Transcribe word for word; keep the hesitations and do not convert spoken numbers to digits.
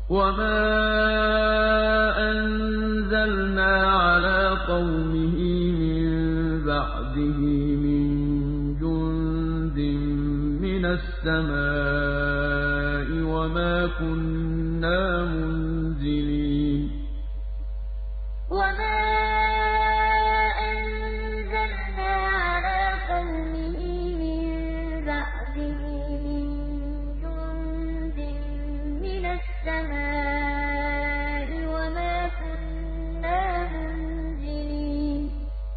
وَمَا أَنزَلْنَا عَلَىٰ قَوْمِهِ مِن بَعْدِهِ مِن جُندٍ مِّنَ السَّمَاءِ وَمَا كُنَّا مُنزِلِينَ وَمَا